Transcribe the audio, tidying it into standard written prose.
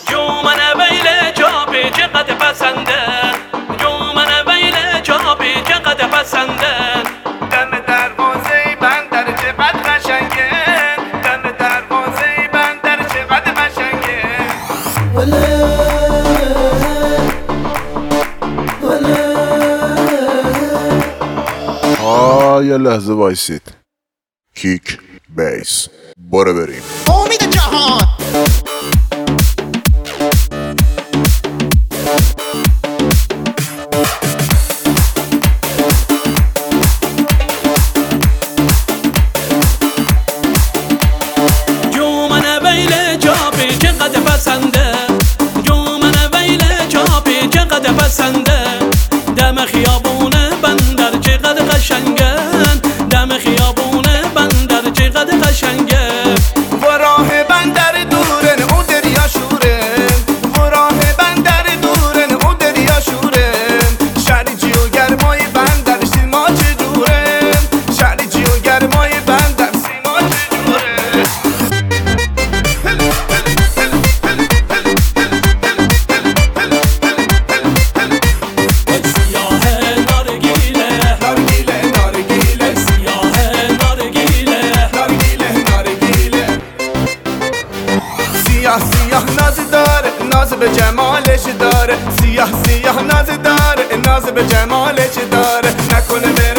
جومن ویل جابی چقدر پسنده، جومن ویل جابی چقدر پسنده. دم دروازه بندر چقدر قشنگه، دم دروازه بندر چقدر قشنگه. یه لحظه وایسید. کیک بیس برو بریم. امید جهان جومن ویل جابی چقدر پسنده، جومن ویل جابی چقدر پسنده. دم خیابون بندر چقدر قشنگن، دم خیابون بندر چقدر قشنگه. و راه بندر دورن او دریا شورن، و راه بندر دورن او دریا شورن. شرجی و گرمای بندر سیما چجورن، شرجی و گرمای بندر سیما چجورن. سیاه ناز داره، ناز به جمالش داره. سیاه ناز داره، ناز به جمالش داره. نکنه